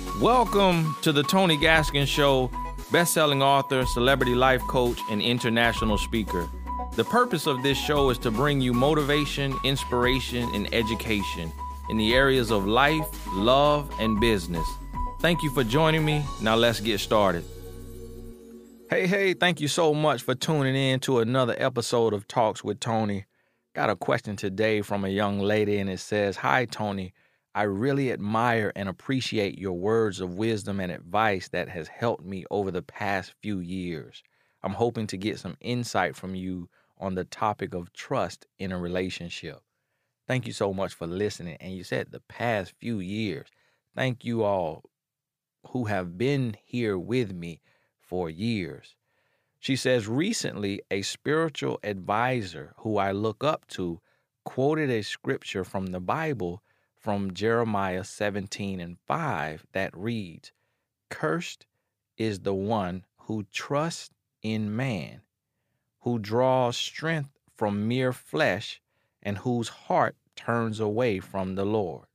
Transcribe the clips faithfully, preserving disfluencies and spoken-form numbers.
Welcome to the Tony Gaskin Show, best-selling author, celebrity life coach, and international speaker. The purpose of this show is to bring you motivation, inspiration, and education in the areas of life, love, and business. Thank you for joining me. Now let's get started. Hey, hey, thank you so much for tuning in to another episode of Talks with Tony. Got a question today from a young lady, and it says, "Hi, Tony. I really admire and appreciate your words of wisdom and advice that has helped me over the past few years. I'm hoping to get some insight from you on the topic of trust in a relationship." Thank you so much for listening. And you said the past few years. Thank you all who have been here with me for years. She says, recently, a spiritual advisor who I look up to quoted a scripture from the Bible from Jeremiah seventeen and five that reads, "Cursed is the one who trusts in man, who draws strength from mere flesh, and whose heart turns away from the Lord."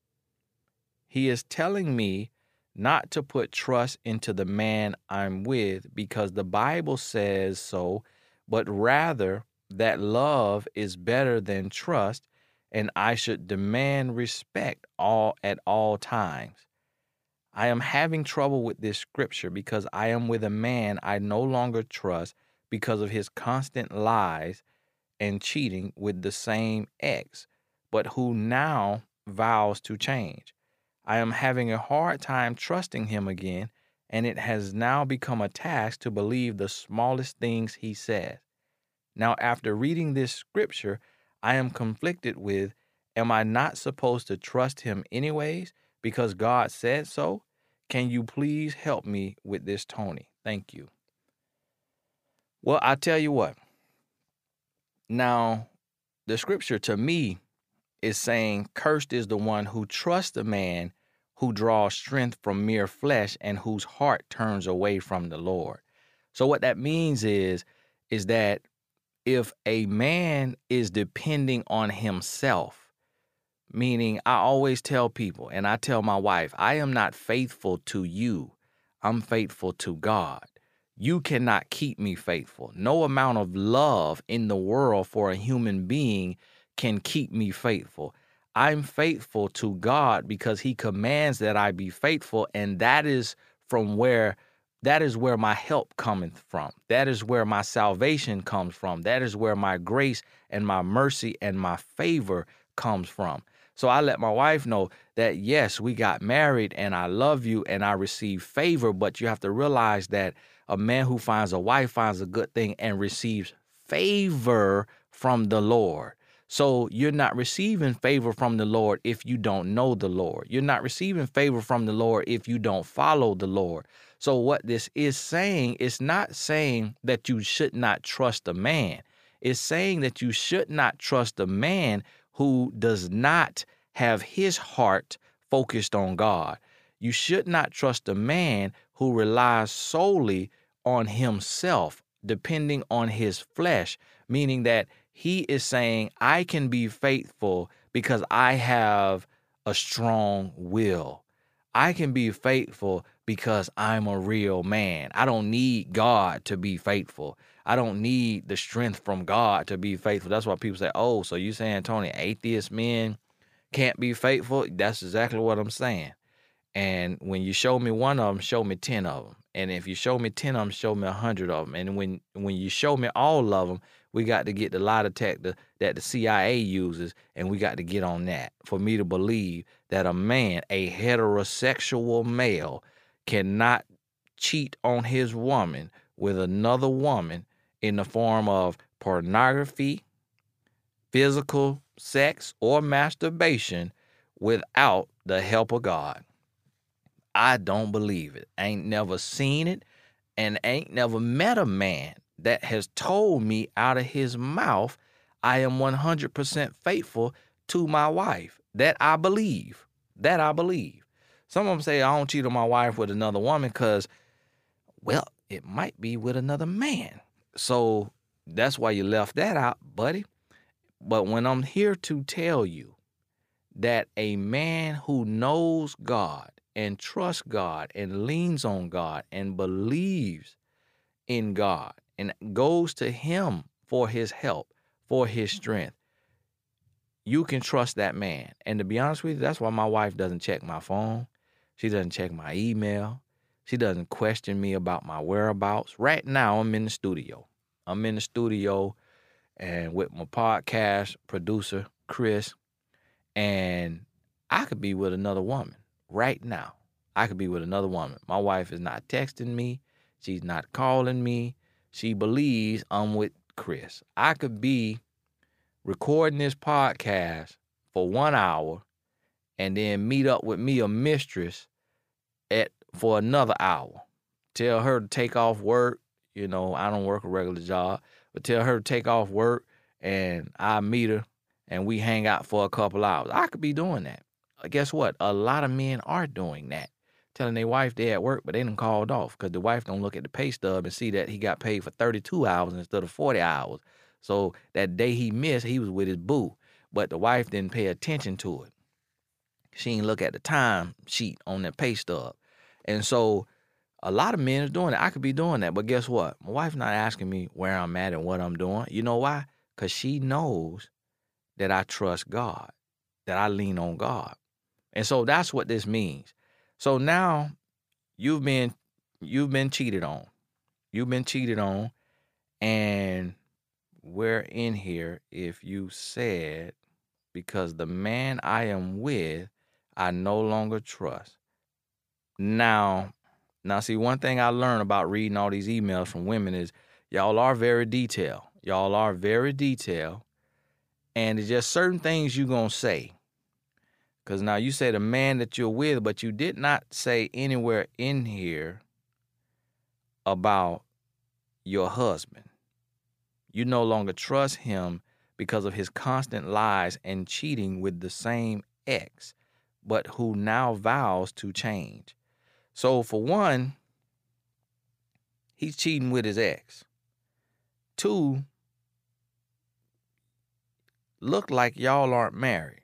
He is telling me not to put trust into the man I'm with because the Bible says so, but rather that love is better than trust, and I should demand respect all at all times. I am having trouble with this scripture because I am with a man I no longer trust because of his constant lies and cheating with the same ex, but who now vows to change. I am having a hard time trusting him again, and it has now become a task to believe the smallest things he says. Now, after reading this scripture, I am conflicted with, am I not supposed to trust him anyways because God said so? Can you please help me with this, Tony? Thank you. Well, I tell you what. Now, the scripture to me is saying, cursed is the one who trusts a man who draws strength from mere flesh and whose heart turns away from the Lord. So what that means is, is that if a man is depending on himself, meaning I always tell people, and I tell my wife, I am not faithful to you. I'm faithful to God. You cannot keep me faithful. No amount of love in the world for a human being can keep me faithful. I'm faithful to God because he commands that I be faithful, and that is from where That is where my help cometh from. That is where my salvation comes from. That is where my grace and my mercy and my favor comes from. So I let my wife know that, yes, we got married and I love you and I receive favor, but you have to realize that a man who finds a wife finds a good thing and receives favor from the Lord. So you're not receiving favor from the Lord if you don't know the Lord. You're not receiving favor from the Lord if you don't follow the Lord. So what this is saying, is not saying that you should not trust a man. It's saying that you should not trust a man who does not have his heart focused on God. You should not trust a man who relies solely on himself, depending on his flesh, meaning that he is saying, I can be faithful because I have a strong will. I can be faithful because I'm a real man. I don't need God to be faithful. I don't need the strength from God to be faithful. That's why people say, oh, so you saying, Tony, atheist men can't be faithful? That's exactly what I'm saying. And when you show me one of them, show me ten of them. And if you show me ten of them, show me a hundred of them. And when, when you show me all of them, we got to get the lie detector that the C I A uses, and we got to get on that for me to believe that a man, a heterosexual male, cannot cheat on his woman with another woman in the form of pornography, physical sex, or masturbation without the help of God. I don't believe it. Ain't never seen it, and ain't never met a man that has told me out of his mouth, I am one hundred percent faithful to my wife. That I believe. That I believe. Some of them say I don't cheat on my wife with another woman because, well, it might be with another man. So that's why you left that out, buddy. But when I'm here to tell you that a man who knows God and trusts God and leans on God and believes in God and goes to him for his help, for his strength, you can trust that man. And to be honest with you, that's why my wife doesn't check my phone. She doesn't check my email. She doesn't question me about my whereabouts. Right now, I'm in the studio. I'm in the studio and with my podcast producer, Chris, and I could be with another woman right now. I could be with another woman. My wife is not texting me. She's not calling me. She believes I'm with Chris. I could be recording this podcast for one hour and then meet up with me, a mistress, at for another hour. Tell her to take off work. You know, I don't work a regular job, but tell her to take off work and I meet her and we hang out for a couple hours. I could be doing that. Guess what? A lot of men are doing that. Telling their wife they at work, but they done called off because the wife don't look at the pay stub and see that he got paid for thirty-two hours instead of forty hours. So that day he missed, he was with his boo. But the wife didn't pay attention to it. She didn't look at the time sheet on that pay stub. And so a lot of men is doing it. I could be doing that. But guess what? My wife's not asking me where I'm at and what I'm doing. You know why? Because she knows that I trust God, that I lean on God. And so that's what this means. So now you've been you've been cheated on. You've been cheated on. And we're in here if you said, because the man I am with, I no longer trust. Now, now see, one thing I learned about reading all these emails from women is y'all are very detailed. Y'all are very detailed. And it's just certain things you're going to say. Because now you say the man that you're with, but you did not say anywhere in here about your husband. You no longer trust him because of his constant lies and cheating with the same ex, but who now vows to change. So for one, he's cheating with his ex. Two, look like y'all aren't married.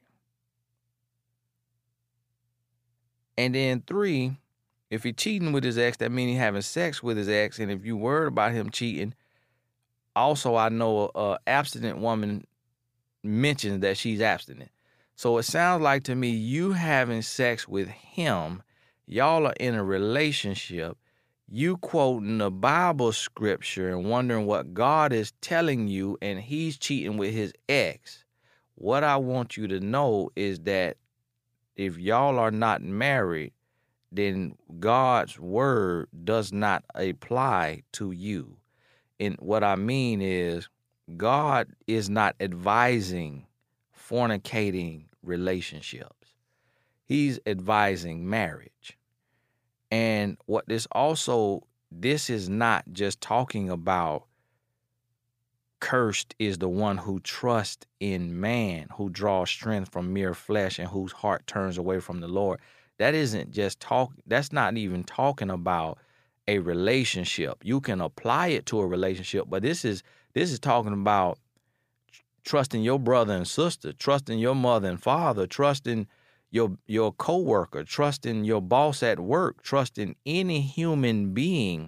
And then three, if he's cheating with his ex, that means he's having sex with his ex. And if you worried about him cheating, also I know a abstinent woman mentions that she's abstinent. So it sounds like to me you having sex with him, y'all are in a relationship, you quoting the Bible scripture and wondering what God is telling you, and he's cheating with his ex. What I want you to know is that if y'all are not married, then God's word does not apply to you. And what I mean is God is not advising fornicating relationships. He's advising marriage. And what this also, this is not just talking about cursed is the one who trusts in man, who draws strength from mere flesh and whose heart turns away from the Lord. That isn't just talk. That's not even talking about a relationship. You can apply it to a relationship, but this is this is talking about trusting your brother and sister, trusting your mother and father, trusting your your coworker, trusting your boss at work, trusting any human being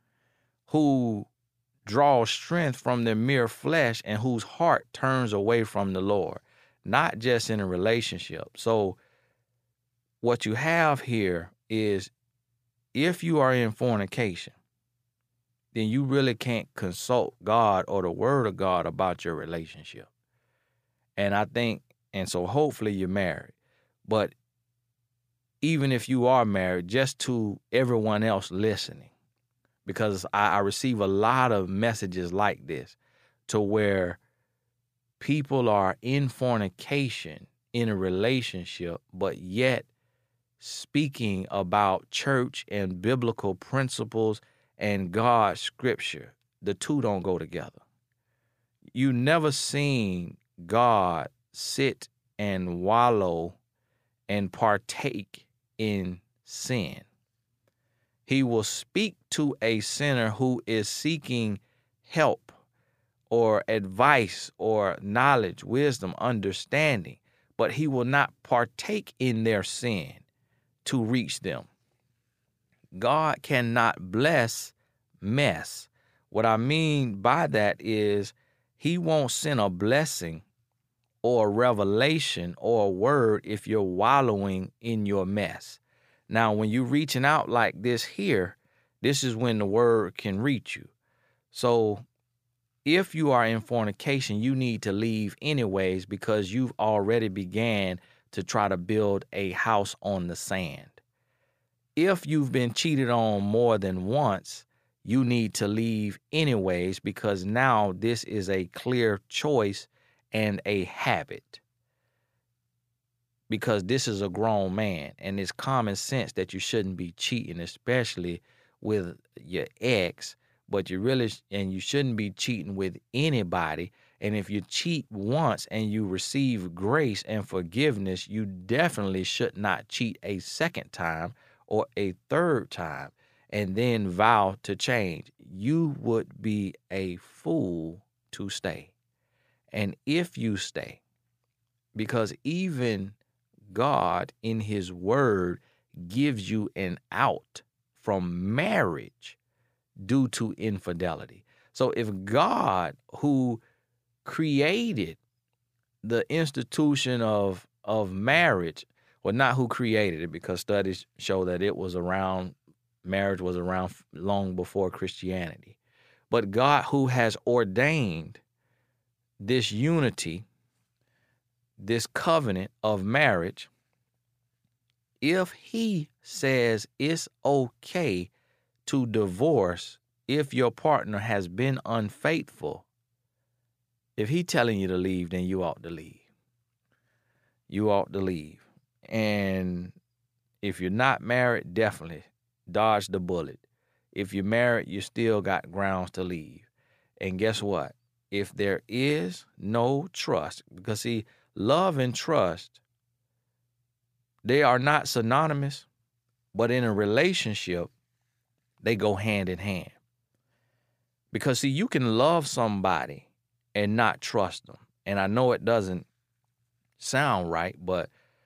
who draws strength from their mere flesh and whose heart turns away from the Lord, not just in a relationship. So what you have here is, if you are in fornication, then you really can't consult God or the word of God about your relationship. And I think, and so hopefully you're married, but even if you are married, just to everyone else listening, because I, I receive a lot of messages like this to where people are in fornication in a relationship, but yet speaking about church and biblical principles and God's scripture. The two don't go together. You never seen God sit and wallow and partake in sin. He will speak to a sinner who is seeking help or advice or knowledge, wisdom, understanding, but he will not partake in their sin to reach them. God cannot bless mess. What I mean by that is he won't send a blessing or a revelation or a word if you're wallowing in your mess. Now, when you're reaching out like this here, this is when the word can reach you. So if you are in fornication, you need to leave anyways because you've already began to try to build a house on the sand. If you've been cheated on more than once, you need to leave anyways because now this is a clear choice and a habit. Because this is a grown man and it's common sense that you shouldn't be cheating, especially with your ex, but you really, and you shouldn't be cheating with anybody. And if you cheat once and you receive grace and forgiveness, you definitely should not cheat a second time or a third time and then vow to change. You would be a fool to stay. And if you stay, because even God in his word gives you an out from marriage due to infidelity. So if God, who created the institution of, of marriage, well, not who created it, because studies show that it was around, marriage was around long before Christianity. But God, who has ordained this unity, this covenant of marriage, if he says it's okay to divorce if your partner has been unfaithful, if he telling you to leave, then you ought to leave. You ought to leave. And if you're not married, definitely dodge the bullet. If you're married, you still got grounds to leave. And guess what? If there is no trust, because see, love and trust, they are not synonymous, but in a relationship, they go hand in hand. Because see, you can love somebody and not trust them. And I know it doesn't sound right, but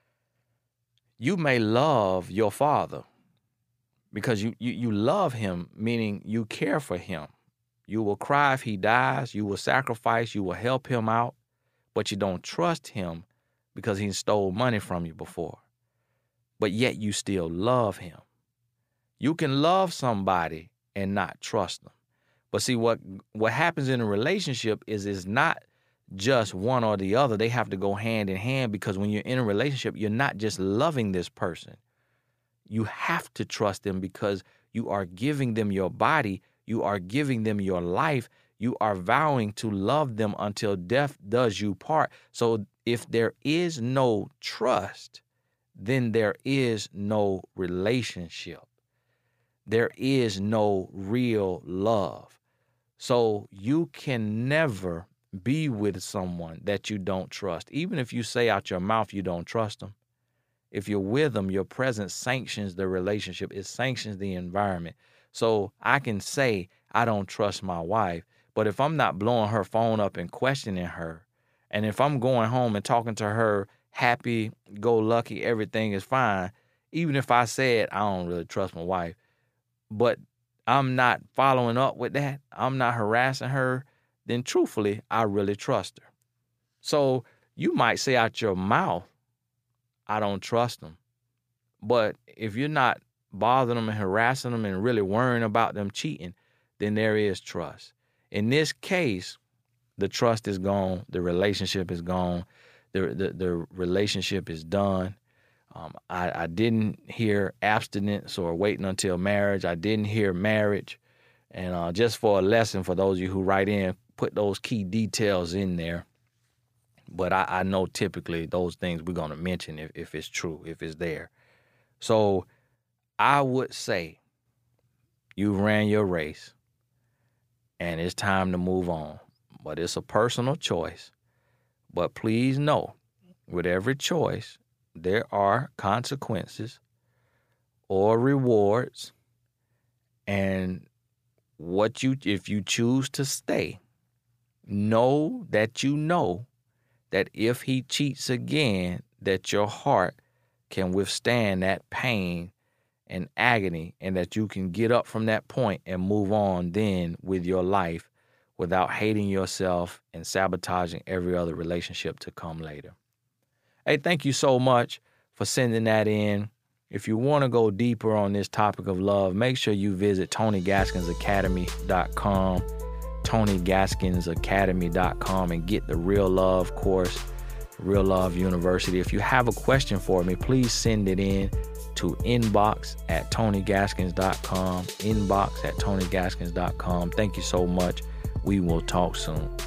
you may love your father because you, you, you love him, meaning you care for him. You will cry if he dies. You will sacrifice. You will help him out. But you don't trust him because he stole money from you before. But yet you still love him. You can love somebody and not trust them. But see, what what happens in a relationship is it's not just one or the other. They have to go hand in hand, because when you're in a relationship, you're not just loving this person. You have to trust them because you are giving them your body. You are giving them your life. You are vowing to love them until death does you part. So if there is no trust, then there is no relationship. There is no real love. So you can never be with someone that you don't trust. Even if you say out your mouth you don't trust them, if you're with them, your presence sanctions the relationship. It sanctions the environment. So I can say I don't trust my wife, but if I'm not blowing her phone up and questioning her, and if I'm going home and talking to her happy, go lucky, everything is fine, even if I said I don't really trust my wife, but I'm not following up with that, I'm not harassing her, then truthfully, I really trust her. So you might say out your mouth, I don't trust them. But if you're not bothering them and harassing them and really worrying about them cheating, then there is trust. In this case, the trust is gone. The relationship is gone. The, the, the relationship is done. Um, I, I didn't hear abstinence or waiting until marriage. I didn't hear marriage. And uh, just for a lesson for those of you who write in, put those key details in there. But I, I know typically those things we're going to mention if, if it's true, if it's there. So I would say you ran your race and it's time to move on. But it's a personal choice. But please know, with every choice, there are consequences or rewards. And what you, if you choose to stay, know that you know that if he cheats again, that your heart can withstand that pain and agony, and that you can get up from that point and move on then with your life without hating yourself and sabotaging every other relationship to come later. Hey, thank you so much for sending that in. If you want to go deeper on this topic of love, make sure you visit Tony Gaskins Academy dot com, Tony Gaskins Academy dot com, and get the Real Love course, Real Love University. If you have a question for me, please send it in to inbox at Tony Gaskins dot com, inbox at Tony Gaskins dot com. Thank you so much. We will talk soon.